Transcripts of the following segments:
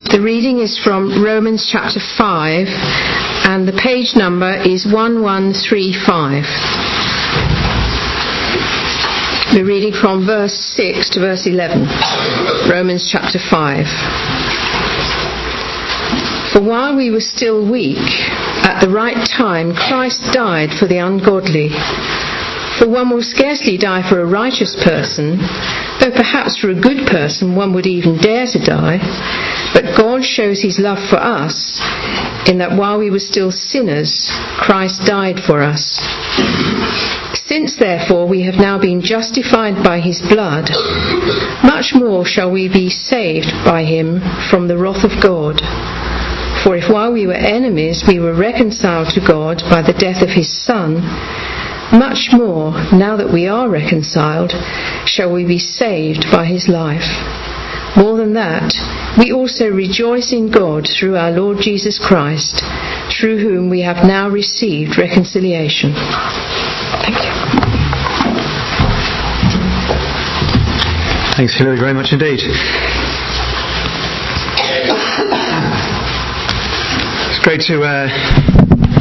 The reading is from Romans chapter 5, and the page number is 1135. We're reading from verse 6 to verse 11. Romans chapter 5. For while we were still weak, at the right time Christ died for the ungodly. For one will scarcely die for a righteous person, though perhaps for a good person one would even dare to die. But God shows his love for us, in that while we were still sinners, Christ died for us. Since therefore we have now been justified by his blood, much more shall we be saved by him from the wrath of God. For if while we were enemies we were reconciled to God by the death of his Son, much more, now that we are reconciled, shall we be saved by his life. More than that, we also rejoice in God through our Lord Jesus Christ, through whom we have now received reconciliation. Thank you. Thanks, Hilary, very much indeed. It's great to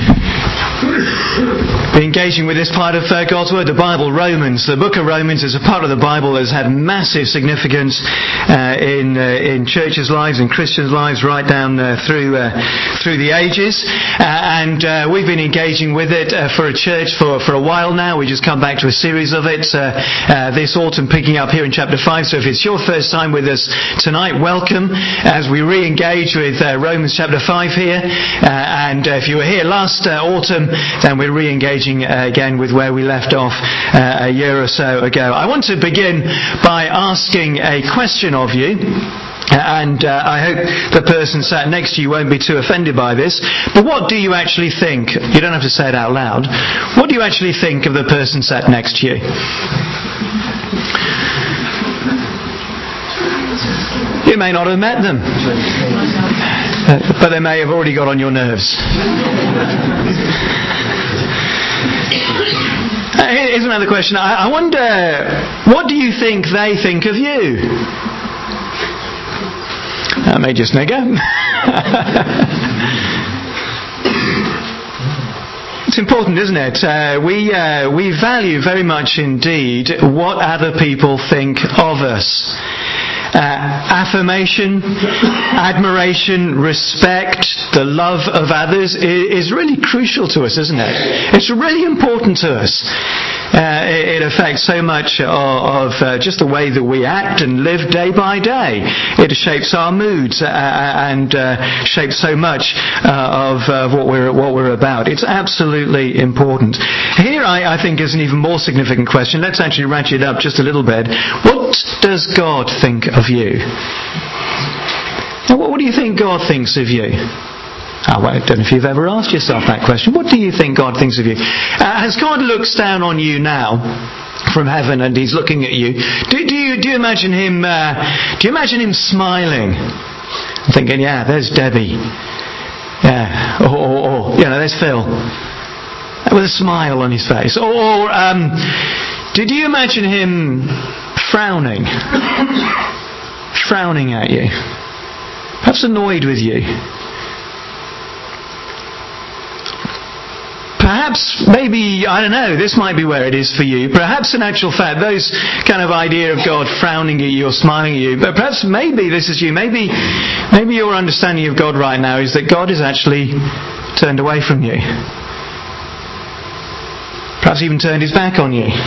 be engaging with this part of God's Word, the Bible, Romans. The book of Romans is a part of the Bible that has had massive significance in churches' lives and Christians' lives right down through the ages. And we've been engaging with it for a church for a while now. We just come back to a series of it this autumn, picking up here in chapter 5. So if it's your first time with us tonight, welcome as we re-engage with Romans chapter 5 here. And if you were here last autumn, then we're re-engaging again with where we left off a year or so ago. I want to begin by asking a question of you. And I hope the person sat next to you won't be too offended by this. But what do you actually think? You don't have to say it out loud. What do you actually think of the person sat next to you? You may not have met them, but they may have already got on your nerves. Here's another question. I wonder, what do you think they think of you? That made you snigger. It's important, isn't it? We value very much indeed what other people think of us. Affirmation, admiration, respect, the love of others is really crucial to us, isn't it? It's really important to us. It affects so much of just the way that we act and live day by day. It shapes our moods and shapes so much of what we're about. It's absolutely important. Here, I think, is an even more significant question. Let's actually ratchet it up just a little bit. What does God think of you? Now, what do you think God thinks of you? I don't know if you've ever asked yourself that question. What do you think God thinks of you? As God looks down on you now from heaven and he's looking at you, do you imagine him? Do you imagine him smiling, thinking, "Yeah, there's Debbie. Yeah, or there's Phil," with a smile on his face, or did you imagine him frowning at you, perhaps annoyed with you? Perhaps, maybe, I don't know, this might be where it is for you. Perhaps in actual fact, those kind of idea of God frowning at you or smiling at you, but perhaps maybe this is you. Maybe your understanding of God right now is that God is actually turned away from you. Perhaps even turned his back on you.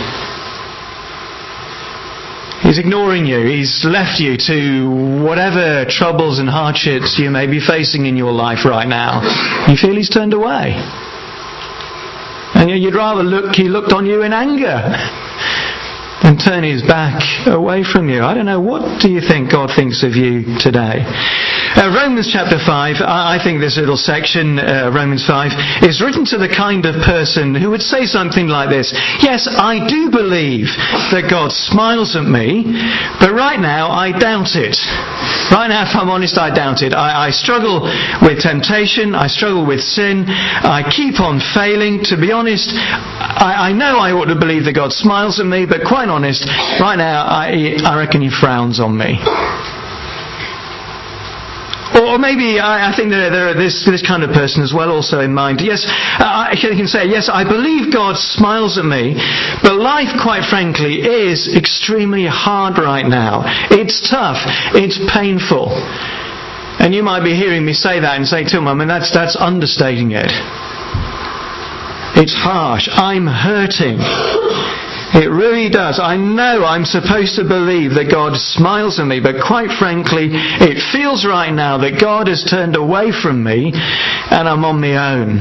He's ignoring you. He's left you to whatever troubles and hardships you may be facing in your life right now. You feel he's turned away. And you'd rather he looked on you in anger than turn his back away from you. I don't know, what do you think God thinks of you today? Romans chapter 5, I think this little section, Romans 5, is written to the kind of person who would say something like this: "Yes, I do believe that God smiles at me, but right now I doubt it. Right now, if I'm honest, I doubt it. I struggle with temptation, I struggle with sin, I keep on failing. To be honest, I know I ought to believe that God smiles at me, but quite honest, right now I reckon he frowns on me." Or maybe I think there are this kind of person as well also in mind. Yes, I can say, yes, I believe God smiles at me, but life, quite frankly, is extremely hard right now. It's tough. It's painful. And you might be hearing me say that and say to him, I mean, that's understating it. It's harsh. I'm hurting. It really does. I know I'm supposed to believe that God smiles at me, but quite frankly, it feels right now that God has turned away from me and I'm on my own.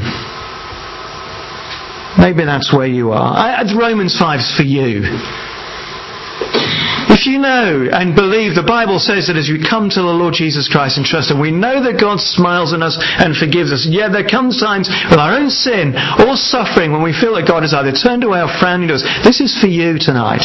Maybe that's where you are. Romans 5's for you. If you know and believe, the Bible says that as we come to the Lord Jesus Christ and trust Him, we know that God smiles on us and forgives us. Yeah, there comes times with our own sin or suffering when we feel that God has either turned away or frowned at us. This is for you tonight.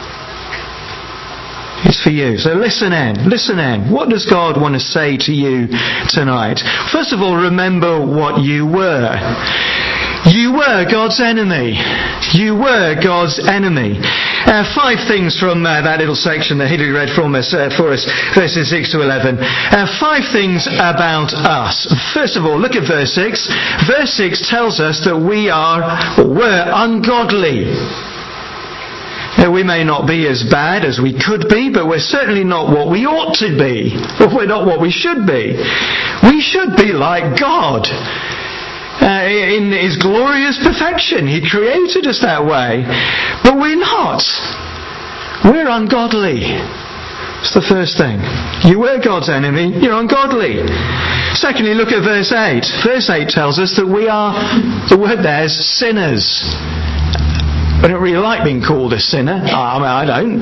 It's for you. So listen in. Listen in. What does God want to say to you tonight? First of all, remember what you were. You were God's enemy. You were God's enemy. 5 things from that little section that Hilary read for us, verses 6 to 11. 5 things about us. First of all, look at verse 6. Verse 6 tells us that we were ungodly. Now, we may not be as bad as we could be, but we're certainly not what we ought to be. Or we're not what we should be. We should be like God. In His glorious perfection. He created us that way. But we're not. We're ungodly. That's the first thing. You were God's enemy. You're ungodly. Secondly, look at verse 8. Verse 8 tells us that we are, the word there is sinners. I don't really like being called a sinner. I don't.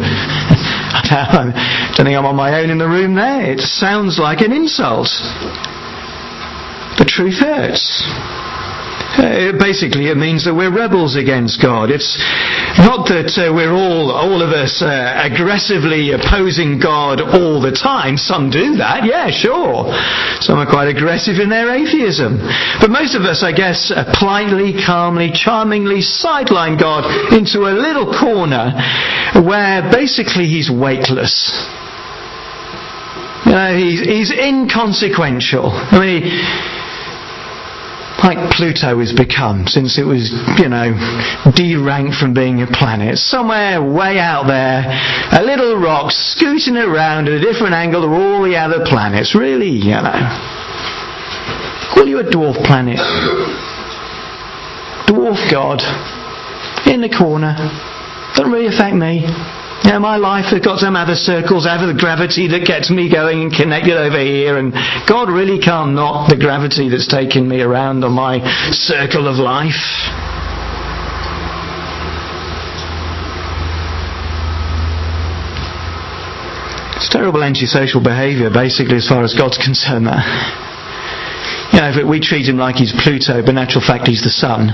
I don't think I'm on my own in the room there. It sounds like an insult. The truth hurts. Basically, it means that we're rebels against God. It's not that we're all of us aggressively opposing God all the time. Some do that, yeah, sure. Some are quite aggressive in their atheism. But most of us, I guess, politely, calmly, charmingly sideline God into a little corner where basically He's weightless. You know, He's inconsequential. I mean, like Pluto has become since it was, deranked from being a planet. Somewhere way out there, a little rock scooting around at a different angle to all the other planets. Really, Call you a dwarf planet. Dwarf God. In the corner. Doesn't really affect me. My life has got some other circles, other gravity that gets me going and connected over here, and God really can't knock the gravity that's taking me around on my circle of life. It's terrible antisocial behaviour, basically, as far as God's concerned. If we treat Him like He's Pluto, but in actual fact He's the sun.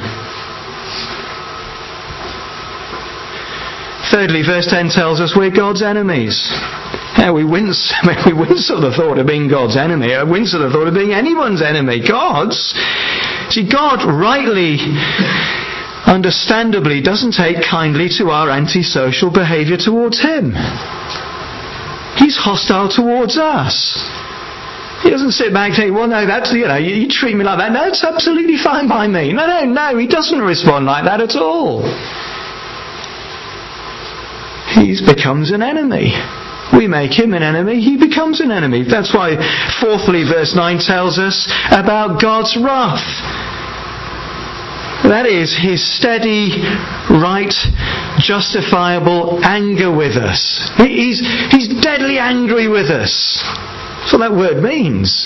Thirdly, verse 10 tells us we're God's enemies. We wince at the thought of being God's enemy. I wince at the thought of being anyone's enemy. God's. See, God rightly, understandably, doesn't take kindly to our antisocial behaviour towards Him. He's hostile towards us. He doesn't sit back and say, well, no, that's, you treat me like that. No, it's absolutely fine by me. No, He doesn't respond like that at all. He becomes an enemy. We make Him an enemy, He becomes an enemy. That's why, fourthly, verse 9 tells us about God's wrath. That is His steady, right, justifiable anger with us. He's deadly angry with us. That's what that word means.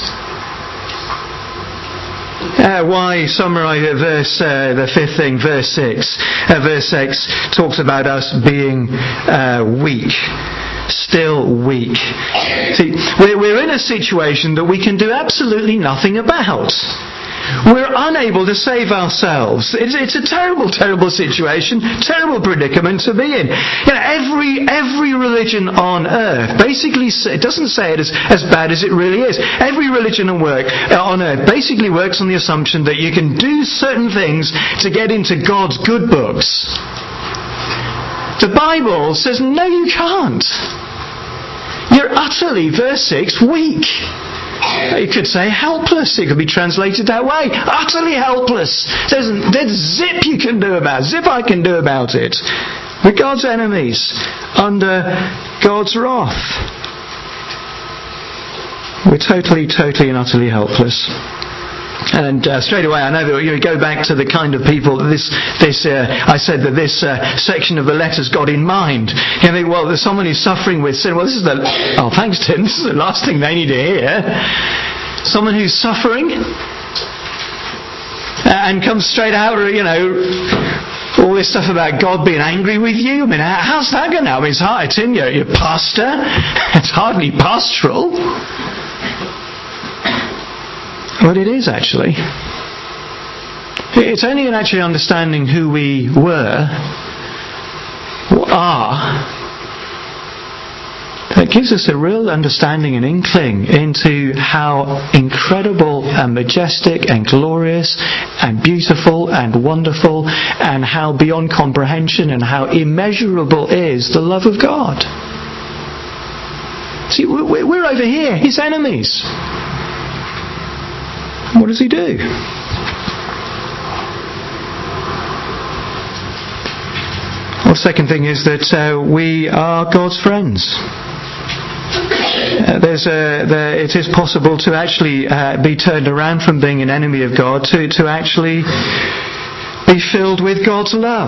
Why summarise the fifth thing, verse 6. Verse 6 talks about us being weak. Still weak. See, we're in a situation that we can do absolutely nothing about. We're unable to save ourselves. It's a terrible, terrible situation, terrible predicament to be in. Every religion on earth, basically, it doesn't say it as bad as it really is. Every religion on earth basically works on the assumption that you can do certain things to get into God's good books. The Bible says, no, you can't. You're utterly, verse 6, weak. You could say helpless. It could be translated that way. Utterly helpless. There's zip you can do about it. Zip I can do about it. We're God's enemies under God's wrath. We're totally and utterly helpless. And straight away, I know that you go back to the kind of people that I said that this section of the letter's got in mind. You think, well, there's someone who's suffering with sin. Well, thanks, Tim. This is the last thing they need to hear. Someone who's suffering and comes straight out, all this stuff about God being angry with you. I mean, how's that going to happen? It's hard, Tim. You're a pastor. It's hardly pastoral. But it is actually. It's only in actually understanding who we were, or are, that gives us a real understanding and inkling into how incredible and majestic and glorious and beautiful and wonderful and how beyond comprehension and how immeasurable is the love of God. See, we're over here, His enemies. What does He do? Well, the second thing is that we are God's friends. It is possible to actually be turned around from being an enemy of God to actually be filled with God's love.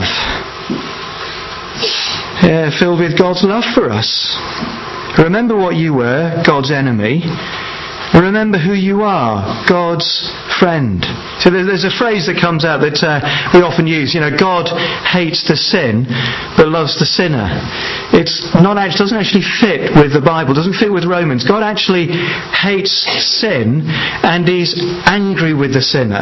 Filled with God's love for us. Remember what you were, God's enemy. Remember who you are, God's friend. So there's a phrase that comes out that we often use. God hates the sin, but loves the sinner. Doesn't actually fit with the Bible. Doesn't fit with Romans. God actually hates sin, and is angry with the sinner.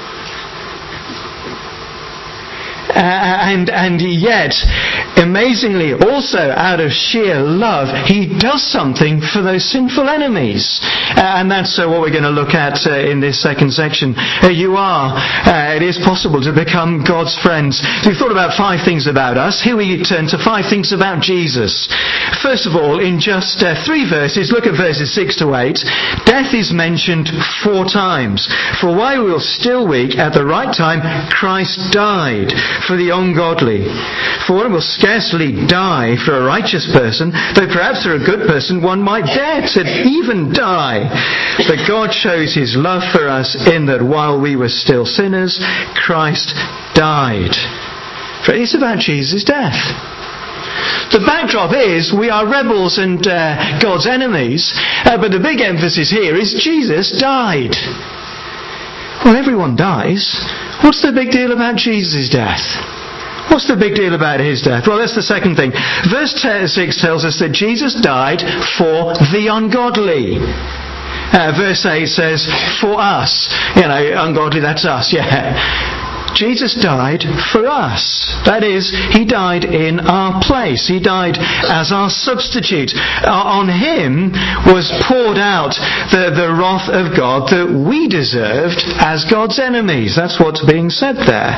And yet, amazingly, also out of sheer love, He does something for those sinful enemies. And that's what we're going to look at in this second section. It is possible to become God's friends. We've thought about 5 things about us. Here we turn to 5 things about Jesus. First of all, in just 3 verses, look at verses 6 to 8. Death is mentioned 4 times. For while we were still weak, at the right time, Christ died for the ungodly. For one will scarcely die for a righteous person, though perhaps for a good person one might dare to even die. But God shows His love for us in that while we were still sinners, Christ died. It's about Jesus' death. The backdrop is we are rebels and God's enemies, but the big emphasis here is Jesus died. Well, everyone dies. What's the big deal about Jesus' death? What's the big deal about His death? Well, that's the second thing. Verse 6 tells us that Jesus died for the ungodly. Verse 8 says, for us. Ungodly, that's us, yeah. Jesus died for us. That is, He died in our place. He died as our substitute. On Him was poured out the wrath of God that we deserved as God's enemies. That's what's being said there.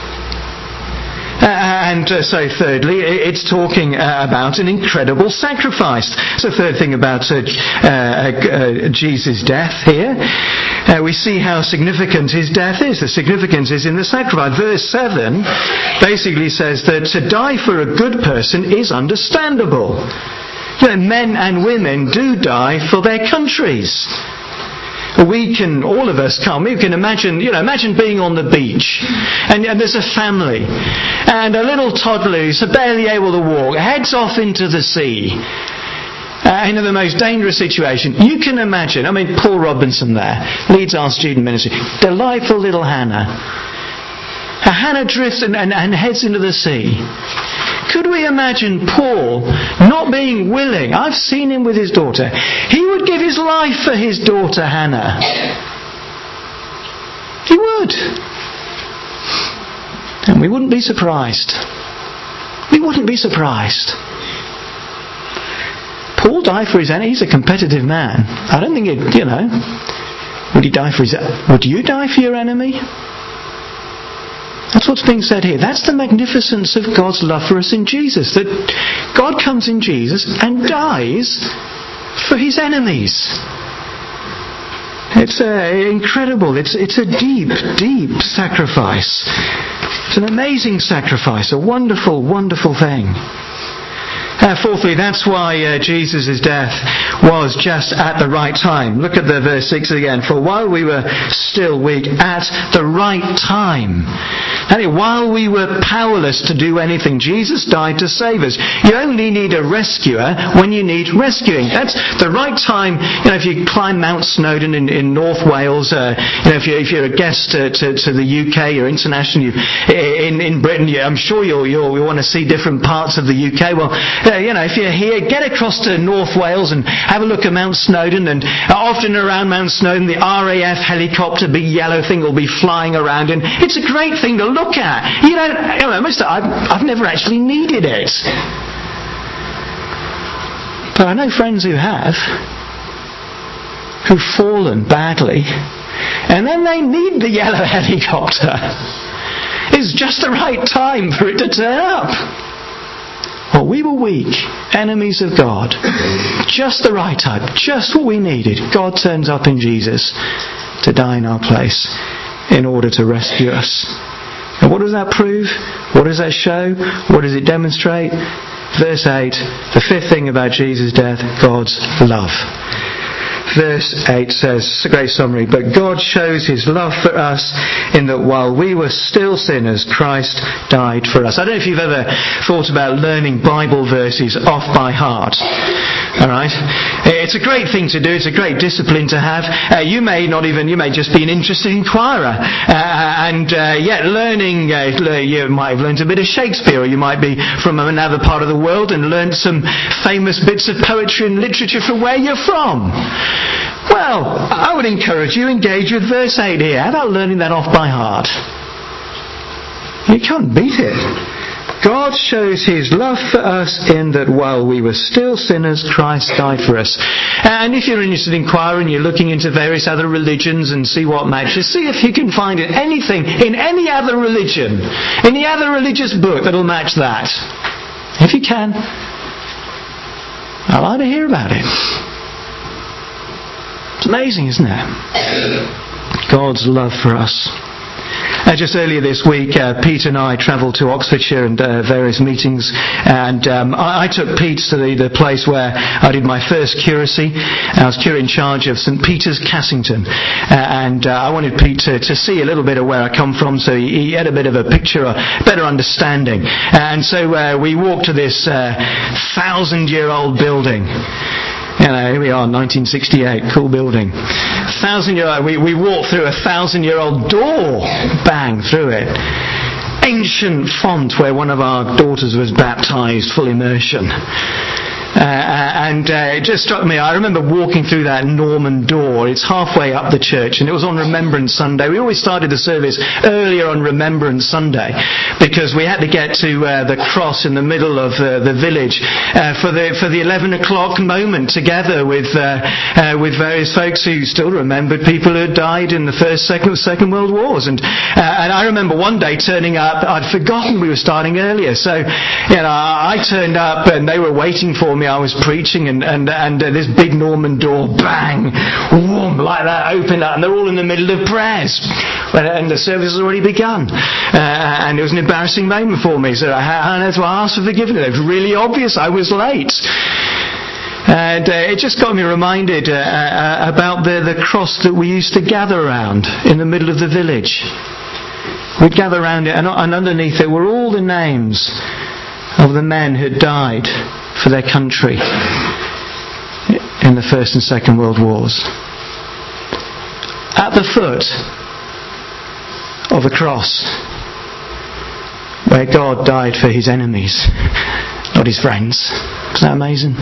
So thirdly, it's talking about an incredible sacrifice. So third thing about Jesus' death here. We see how significant His death is. The significance is in the sacrifice. Verse 7 basically says that to die for a good person is understandable. Men and women do die for their countries. We can imagine being on the beach and there's a family and a little toddler who's barely able to walk heads off into the sea into the most dangerous situation. You can imagine, Paul Robinson there leads our student ministry. Delightful little Hannah. Hannah drifts and heads into the sea. Could we imagine Paul not being willing? I've seen him with his daughter. He would give his life for his daughter Hannah. He would. And we wouldn't be surprised. We wouldn't be surprised. Paul died for his enemy. He's a competitive man. I don't think would he die for his... Would you die for your enemy? That's what's being said here. That's the magnificence of God's love for us in Jesus. That God comes in Jesus and dies for His enemies. It's incredible. It's a deep, deep sacrifice. It's an amazing sacrifice, a wonderful, wonderful thing. Fourthly, that's why Jesus' death was just at the right time. Look at the verse 6 again. For while we were still weak, at the right time. While we were powerless to do anything, Jesus died to save us. You only need a rescuer when you need rescuing. That's the right time. If you climb Mount Snowdon in North Wales, if you're a guest to the UK or international, in Britain, I'm sure you'll want to see different parts of the UK. Well, if you're here, get across to North Wales and have a look at Mount Snowdon. And often around Mount Snowdon, the RAF helicopter, big yellow thing, will be flying around, and it's a great thing to look at. I've never actually needed it, but I know friends who have, who've fallen badly, and then they need the yellow helicopter. It's just the right time for it to turn up. Well, we were weak, enemies of God. Just the right time, just what we needed. God turns up in Jesus to die in our place in order to rescue us. And what does that prove? What does that show? What does it demonstrate? Verse 8, the fifth thing about Jesus' death, God's love. Verse 8 says, it's a great summary, but God shows his love for us in that while we were still sinners, Christ died for us. I don't know if you've ever thought about learning Bible verses off by heart. Alright? It's a great thing to do, it's a great discipline to have. You may just be an interested inquirer. Yet learning, you might have learned a bit of Shakespeare, or you might be from another part of the world and learned some famous bits of poetry and literature from where you're from. Well, I would encourage you, engage with verse 8 here. How about learning that off by heart? You can't beat it. God shows his love for us in that while we were still sinners, Christ died for us. And if you're interested in inquiring, you're looking into various other religions and see what matches, see if you can find anything in any other religion, any other religious book that'll match that. If you can, I'd like to hear about it. It's amazing, isn't it? God's love for us. Just earlier this week, Pete and I travelled to Oxfordshire and various meetings, and I took Pete to the place where I did my first curacy. I was curate in charge of St Peter's, Cassington, and I wanted Pete to see a little bit of where I come from, so he had a bit of a picture, a better understanding. And so we walked to this 1,000-year-old building. Here we are, 1968, cool building. 1,000-year-old. We walked through a 1,000-year-old door, bang through it. Ancient font where one of our daughters was baptised, full immersion. And it just struck me, I remember walking through that Norman door. It's halfway up the church, and it was on Remembrance Sunday. We always started the service earlier on Remembrance Sunday because we had to get to the cross in the middle of the village for the 11 o'clock moment together with various folks who still remembered people who had died in the First, Second World Wars. And I remember one day turning up. I'd forgotten we were starting earlier, so I turned up and they were waiting for me. I was preaching, and this big Norman door, bang, whoom, like that, opened up, and they're all in the middle of prayers, and the service has already begun, and it was an embarrassing moment for me. So I had to ask for forgiveness. It was really obvious I was late. And it just got me reminded about the cross that we used to gather around in the middle of the village. We'd gather around it, and underneath it were all the names of the men who had died for their country in the First and Second World Wars. At the foot of the cross, where God died for his enemies, not his friends. Isn't that amazing?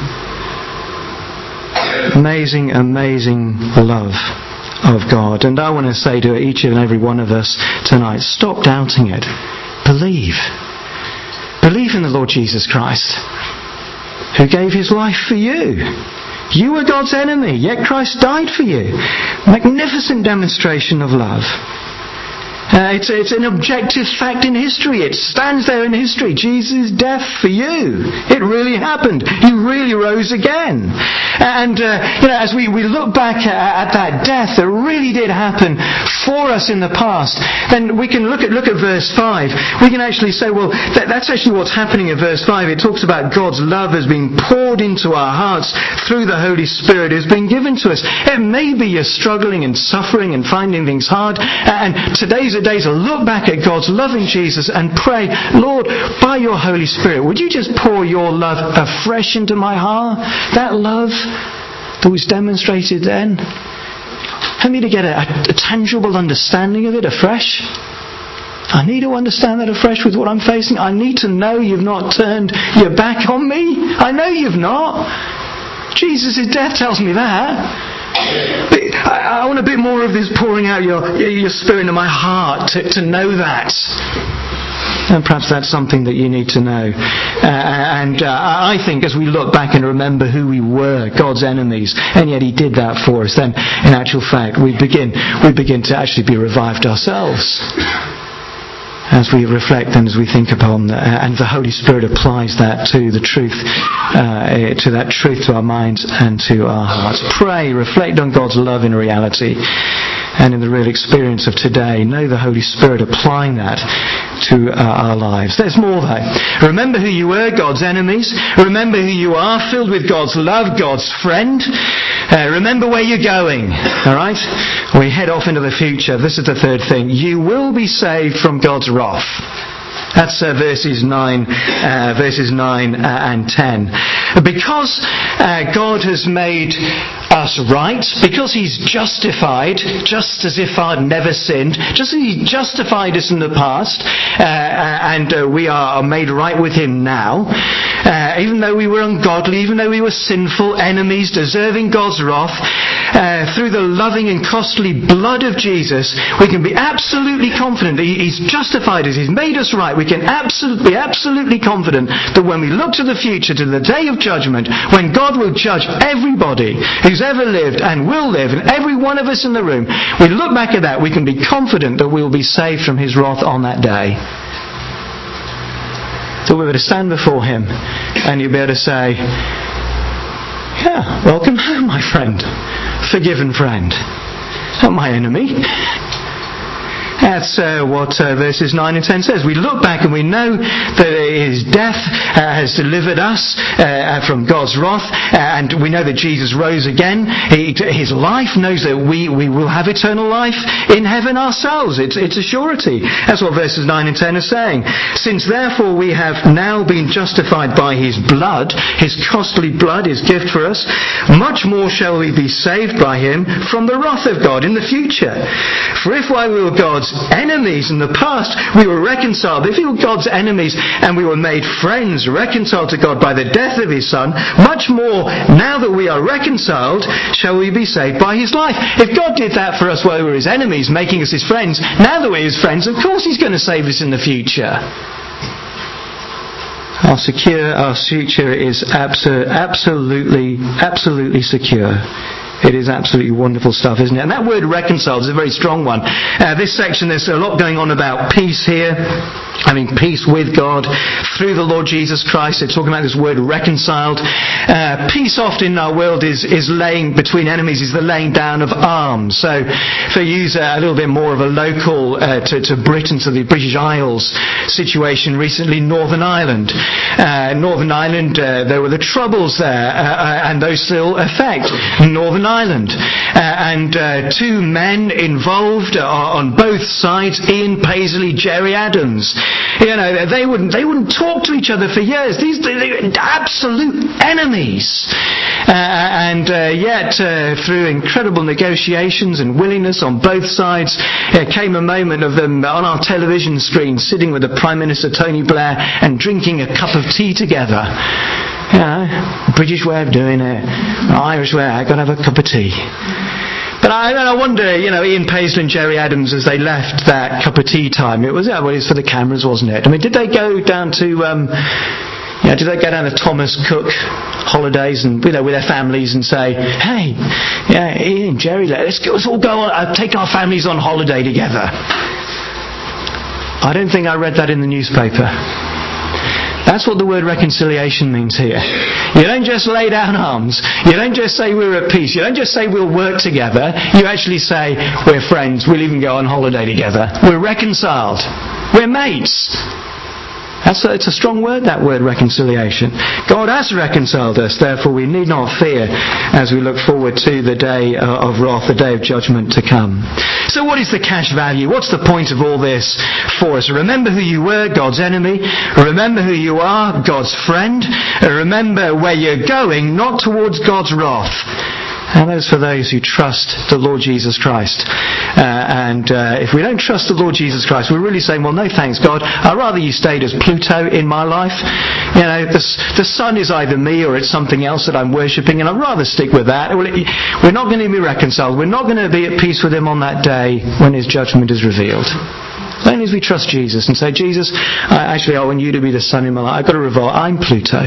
Amazing, amazing love of God. And I want to say to each and every one of us tonight, stop doubting it. Believe. Believe in the Lord Jesus Christ, who gave his life for you. You were God's enemy, yet Christ died for you. Magnificent demonstration of love. It's an objective fact in history. It stands there in history. Jesus' death for you. It really happened. He really rose again. And, as we look back at that death that really did happen for us in the past, then we can look at verse 5. We can actually say, well, that's actually what's happening in verse 5. It talks about God's love has been poured into our hearts through the Holy Spirit who's been given to us. It may be you're struggling and suffering and finding things hard, and today's a day to look back at God's love in Jesus and pray, Lord, by your Holy Spirit, would you just pour your love afresh into my heart? That love that was demonstrated then. Help me to get a tangible understanding of it afresh. I need to understand that afresh with what I'm facing. I need to know you've not turned your back on me. I know you've not. Jesus' death tells me that. But I want a bit more of this pouring out your spirit into my heart to know that. And perhaps that's something that you need to know. I think as we look back and remember who we were, God's enemies, and yet He did that for us, then in actual fact we begin to actually be revived ourselves. As we reflect and as we think upon, and the Holy Spirit applies that to the truth, to that truth to our minds and to our hearts. Pray, reflect on God's love in reality and in the real experience of today. Know the Holy Spirit applying that to our lives. There's more though. Remember who you were, God's enemies. Remember who you are, filled with God's love, God's friend. Remember where you're going. Alright? We head off into the future. This is the third thing. You will be saved from God's wrath. That's verses 9 and 10. Because God has made us right, because He's justified, just as if I'd never sinned, just as He justified us in the past, and we are made right with Him now, even though we were ungodly, even though we were sinful enemies, deserving God's wrath, through the loving and costly blood of Jesus, we can be absolutely confident that He's justified us, He's made us right. We can be absolutely confident that when we look to the future, to the day of judgment, when God will judge everybody who's ever lived and will live, and every one of us in the room, we look back at that, we can be confident that we will be saved from His wrath on that day. So we're able to stand before Him and you'll be able to say, yeah, welcome home, my friend, forgiven friend, not my enemy. That's what verses 9 and 10 says. We look back and we know that His death has delivered us from God's wrath, and we know that Jesus rose again. His life knows that we will have eternal life in heaven ourselves. It's a surety. That's what verses 9 and 10 are saying. Since therefore we have now been justified by His blood, His costly blood, His gift for us, much more shall we be saved by Him from the wrath of God in the future. For if while we were God's enemies in the past we were reconciled, if we were God's enemies and we were made friends, reconciled to God by the death of His Son, much more now that we are reconciled shall we be saved by His life. If God did that for us while we were His enemies, making us His friends, now that we're His friends, of course He's going to save us in the future. Our future is absolutely secure. It is absolutely wonderful stuff, isn't it? And that word reconciled is a very strong one. This section, there's a lot going on about peace here. Having peace with God through the Lord Jesus Christ. They're talking about this word reconciled. Peace often in our world is laying between enemies, is the laying down of arms. So if I use a little bit more of a local to Britain, to the British Isles situation recently, Northern Ireland. Northern Ireland, there were the Troubles there, and those still affect Northern Ireland. And two men involved on both sides, Ian Paisley, Gerry Adams. You know, they wouldn't talk to each other for years. They were absolute enemies. Yet through incredible negotiations and willingness on both sides, there came a moment of them on our television screen sitting with the Prime Minister Tony Blair and drinking a cup of tea together. You know, British way of doing it, Irish way, I've got to have a cup of tea. But I wonder, you know, Ian Paisley and Gerry Adams, as they left that cup of tea time, it was for the cameras, wasn't it? I mean, did they go down to Thomas Cook holidays and, you know, with their families and say, hey, yeah, Ian, Gerry, let's all go on, take our families on holiday together? I don't think I read that in the newspaper. That's what the word reconciliation means here. You don't just lay down arms. You don't just say we're at peace. You don't just say we'll work together. You actually say we're friends. We'll even go on holiday together. We're reconciled. We're mates. It's a strong word, that word reconciliation. God has reconciled us, therefore we need not fear as we look forward to the day of wrath, the day of judgment to come. So what is the cash value? What's the point of all this for us? Remember who you were, God's enemy. Remember who you are, God's friend. Remember where you're going, not towards God's wrath. And that's for those who trust the Lord Jesus Christ. If we don't trust the Lord Jesus Christ, we're really saying, well, no thanks, God. I'd rather you stayed as Pluto in my life. You know, the sun is either me or it's something else that I'm worshipping, and I'd rather stick with that. We're not going to be reconciled. We're not going to be at peace with him on that day when his judgment is revealed. Only as we trust Jesus and say, Jesus, I want you to be the sun in my life. I've got to revolt. I'm Pluto.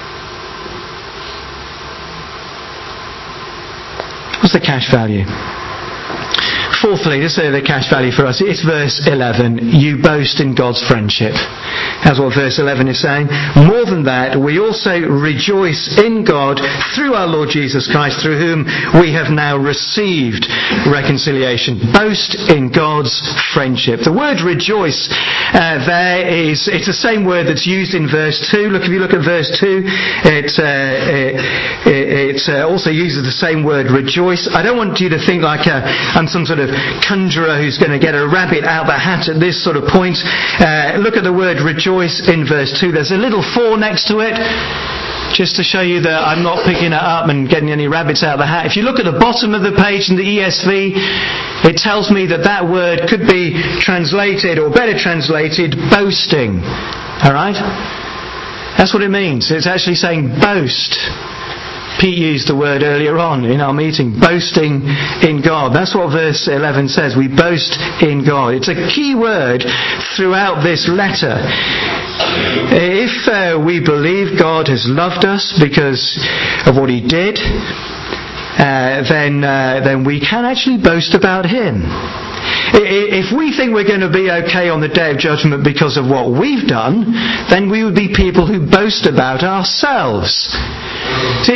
What's the cash value? Fourthly, this is the cash value for us. It's verse 11. You boast in God's friendship. That's what verse 11 is saying. More than that, we also rejoice in God through our Lord Jesus Christ, through whom we have now received reconciliation. Boast in God's friendship. The word rejoice it's the same word that's used in verse 2. If you look at verse 2, it also uses the same word rejoice. I don't want you to think like I'm some sort of conjurer who's going to get a rabbit out of the hat at this sort of point. Look at the word rejoice in verse 2. There's a little 4 next to it, just to show you that I'm not picking it up and getting any rabbits out of the hat. If you look at the bottom of the page in the ESV, it tells me that word could be translated, or better translated, boasting. Alright? That's what it means. It's actually saying boast. Pete used the word earlier on in our meeting, boasting in God. That's what verse 11 says. We boast in God. It's a key word throughout this letter. If we believe God has loved us because of what he did, then we can actually boast about him. If we think we're going to be okay on the day of judgment because of what we've done, then we would be people who boast about ourselves. See,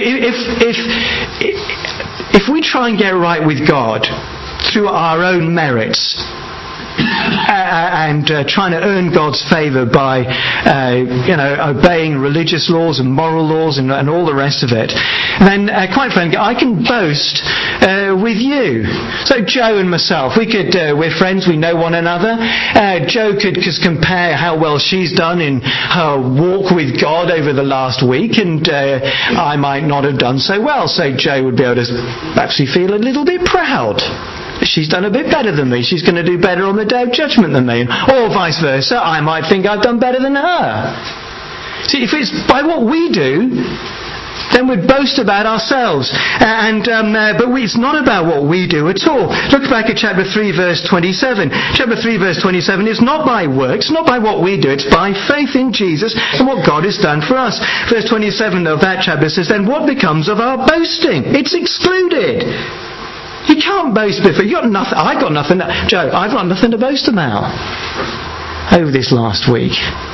if we try and get right with God through our own merits, and trying to earn God's favour by obeying religious laws and moral laws and all the rest of it, then quite frankly I can boast with you. So Joe and myself, we're friends, we know one another. Joe could just compare how well she's done in her walk with God over the last week, and I might not have done so well. So Joe would be able to actually feel a little bit proud. She's done a bit better than me. She's going to do better on the day of judgment than me. Or vice versa. I might think I've done better than her. See, if it's by what we do, then we'd boast about ourselves. But it's not about what we do at all. Look back at chapter 3, verse 27. Chapter 3, verse 27 is not by works, not by what we do. It's by faith in Jesus and what God has done for us. Verse 27 of that chapter says, then what becomes of our boasting? It's excluded. You can't boast before. You got nothing. I've got nothing. Joe, I've got nothing to boast about over this last week.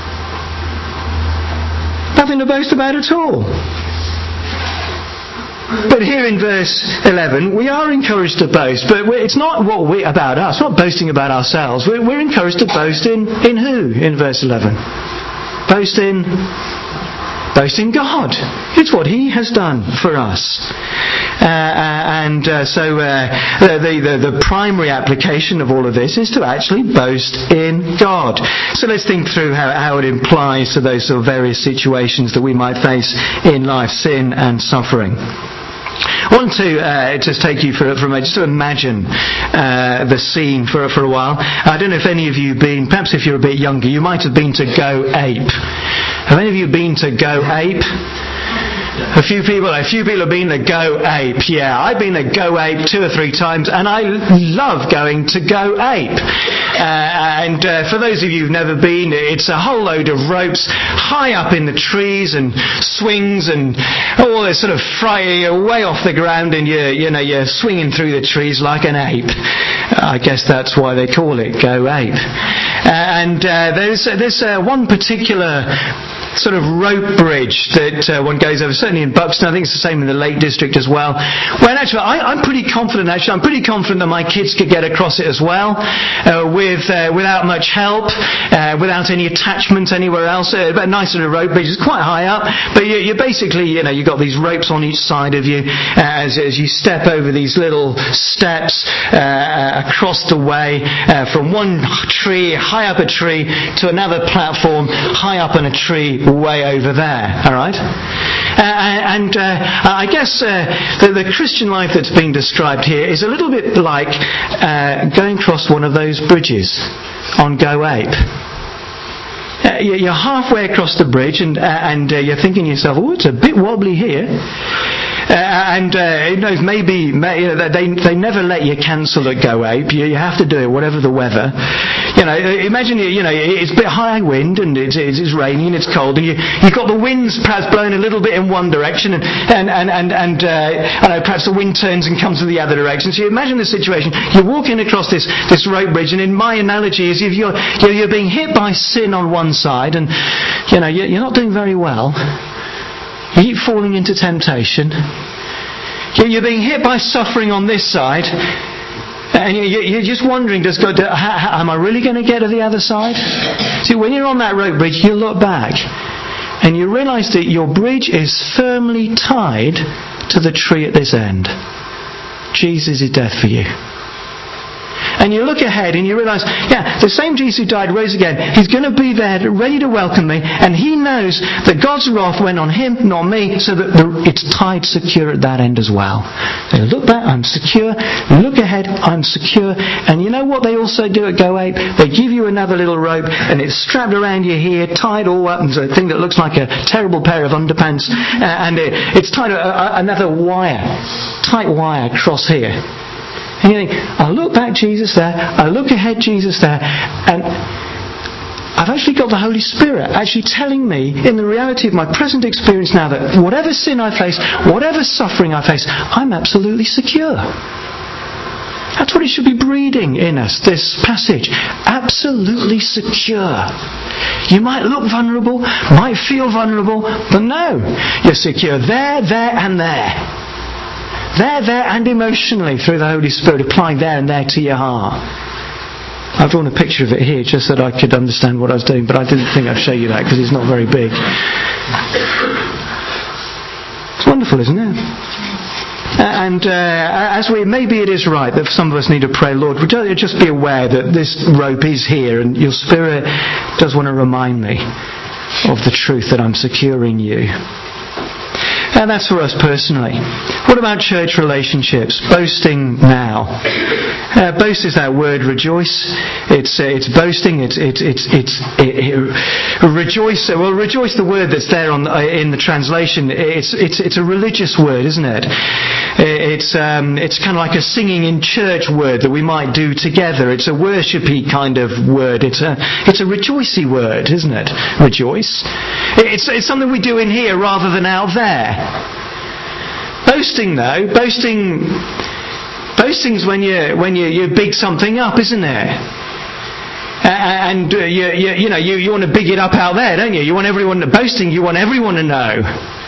Nothing to boast about at all. But here in verse 11, we are encouraged to boast, but it's not about us. Not boasting about ourselves. We're encouraged to boast in who? In verse 11, boast in God. It's what he has done for us. So the primary application of all of this is to actually boast in God. So let's think through how it applies to those sort of various situations that we might face in life, sin and suffering. I want to just take you for a moment, just to imagine the scene for a while. I don't know if any of you have been, perhaps if you're a bit younger, you might have been to Go Ape. Have any of you been to Go Ape? A few people have been to Go Ape. Yeah, I've been to Go Ape 2 or 3 times, and I love going to Go Ape. For those of you who've never been, it's a whole load of ropes high up in the trees and swings and all this sort of way off the ground, and you're swinging through the trees like an ape. I guess that's why they call it Go Ape. There's one particular sort of rope bridge that one goes over, certainly in Buxton. I think it's the same in the Lake District as well. Well, actually, I'm pretty confident. Actually, I'm pretty confident that my kids could get across it as well, without much help, without any attachment anywhere else. But a nice little rope bridge. It's quite high up, but you basically, you've got these ropes on each side of you as you step over these little steps across the way from one tree, high up a tree, to another platform, high up on a tree, way over there. All right? I guess the Christian life that's being described here is a little bit like going across one of those bridges on Go Ape. You're halfway across the bridge, and you're thinking to yourself, "Oh, it's a bit wobbly here." Who knows? Maybe they never let you cancel at Go Ape. You have to do it, whatever the weather. Imagine it's a bit high wind, and it's raining, and it's cold, and you've got the winds perhaps blowing a little bit in one direction, and I know perhaps the wind turns and comes from the other direction. So you imagine the situation. You're walking across this rope bridge, and in my analogy is if you're being hit by sin on one side, and you're not doing very well. You keep falling into temptation. You're being hit by suffering on this side, and you're just wondering, does God? Am I really going to get to the other side? See, when you're on that rope bridge, you look back, and you realise that your bridge is firmly tied to the tree at this end. Jesus is dead for you. And you look ahead and you realise, the same Jesus who died rose again. He's going to be there ready to welcome me, and he knows that God's wrath went on him, not me, so that it's tied secure at that end as well. So look back, I'm secure. Look ahead, I'm secure. And you know what they also do at Go Ape? They give you another little rope, and it's strapped around your here, tied all up into a thing that looks like a terrible pair of underpants, and it's tied another wire, tight wire across here. And you think, I look back, Jesus there. I look ahead, Jesus there. And I've actually got the Holy Spirit actually telling me, in the reality of my present experience now, that whatever sin I face, whatever suffering I face, I'm absolutely secure. That's what it should be breeding in us, this passage. Absolutely secure. You might look vulnerable, might feel vulnerable, but no. You're secure there, and there. There, and emotionally through the Holy Spirit, applying there and there to your heart. I've drawn a picture of it here just so that I could understand what I was doing, but I didn't think I'd show you that because it's not very big. It's wonderful, isn't it? Maybe it is right that some of us need to pray, Lord, just be aware that this rope is here, and your Spirit does want to remind me of the truth that I'm secure in you. And that's for us personally. What about church relationships? Boasting now. Boast is that word rejoice. It's boasting. It's rejoice. Well, rejoice, the word that's there in the translation. It's a religious word, isn't it? It's kind of like a singing in church word that we might do together. It's a worshipy kind of word. It's a rejoicey word, isn't it? Rejoice. It's something we do in here rather than out there. Boasting, though, boasting's when you big something up, isn't it? And you want to big it up out there, don't you? You want everyone to boasting. You want everyone to know.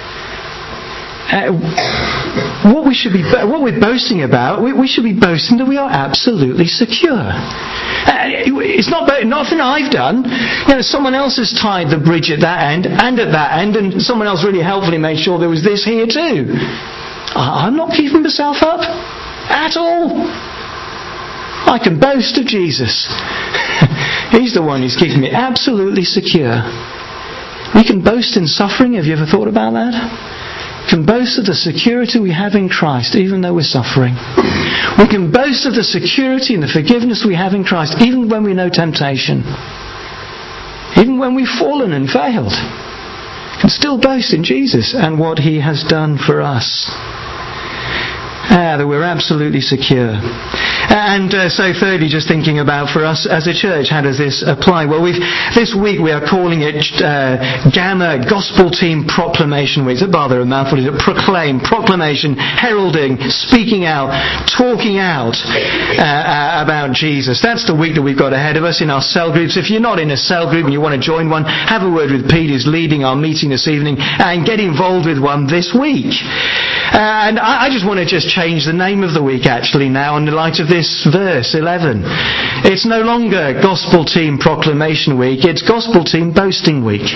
What we're boasting about, we should be boasting that we are absolutely secure. It's nothing I've done. Someone else has tied the bridge at that end and at that end, and someone else really helpfully made sure there was this here too. I'm not keeping myself up at all. I can boast of Jesus. He's the one who's keeping me absolutely secure. We can boast in suffering. Have you ever thought about that? We can boast of the security we have in Christ, even though we're suffering. We can boast of the security and the forgiveness we have in Christ, even when we know temptation. Even when we've fallen and failed. We can still boast in Jesus and what He has done for us. that we're absolutely secure. And so thirdly, just thinking about for us as a church, how does this apply? Well, this week we are calling it Gamma Gospel Team Proclamation Week. It's a rather a mouthful. It's a proclamation, heralding, speaking out, talking out about Jesus. That's the week that we've got ahead of us in our cell groups. If you're not in a cell group and you want to join one, have a word with Pete, who's leading our meeting this evening, and get involved with one this week. And I just want to change the name of the week actually now in the light of this verse 11. It's no longer Gospel Team Proclamation Week, it's Gospel Team Boasting Week.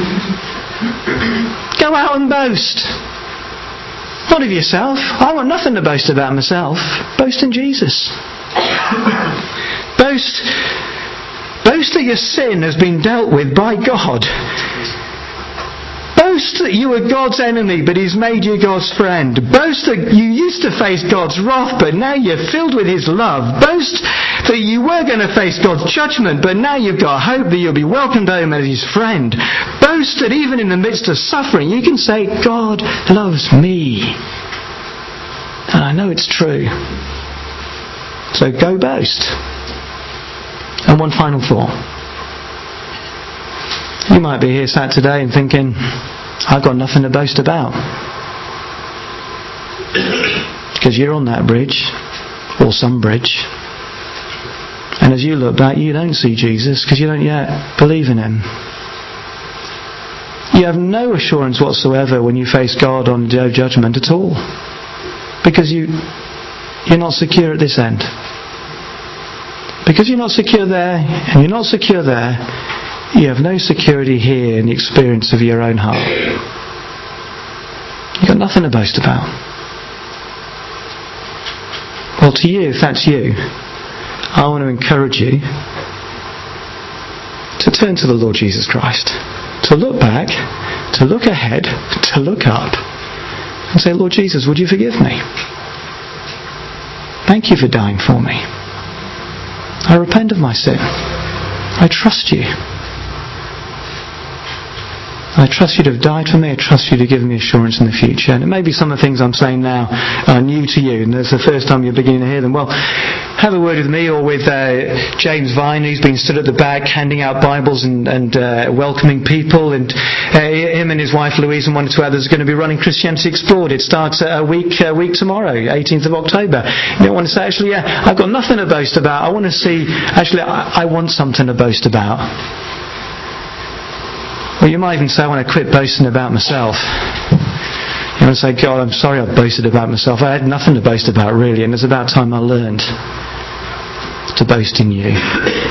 Go out and boast. Not of yourself. I want nothing to boast about myself. Boast in Jesus. Boast that your sin has been dealt with by God. Boast that you were God's enemy, but He's made you God's friend. Boast that you used to face God's wrath, but now you're filled with His love. Boast that you were going to face God's judgment, but now you've got hope that you'll be welcomed home as His friend. Boast that even in the midst of suffering, you can say, God loves me. And I know it's true. So go boast. And one final thought. You might be here sat today and thinking, I've got nothing to boast about. Because you're on that bridge, or some bridge. And as you look back, you don't see Jesus because you don't yet believe in Him. You have no assurance whatsoever when you face God on the day of judgment at all. Because you're not secure at this end. Because you're not secure there, and you're not secure there, you have no security here in the experience of your own heart. You've got nothing to boast about. Well, to you, if that's you, I want to encourage you to turn to the Lord Jesus Christ, to look back, to look ahead, to look up, and say, Lord Jesus, would you forgive me? Thank you for dying for me. I repent of my sin. I trust you. I trust you to have died for me. I trust you to give me assurance in the future. And it may be some of the things I'm saying now are new to you, and it's the first time you're beginning to hear them. Well, have a word with me or with James Vine, who's been stood at the back handing out Bibles and welcoming people. And him and his wife Louise and one or two others are going to be running Christianity Explored. It starts a week tomorrow, 18th of October. You don't want to say, actually, yeah, I've got nothing to boast about. I want to see, actually, I want something to boast about. Well, you might even say, I want to quit boasting about myself. You want to say, God, I'm sorry I've boasted about myself. I had nothing to boast about, really, and it's about time I learned to boast in you.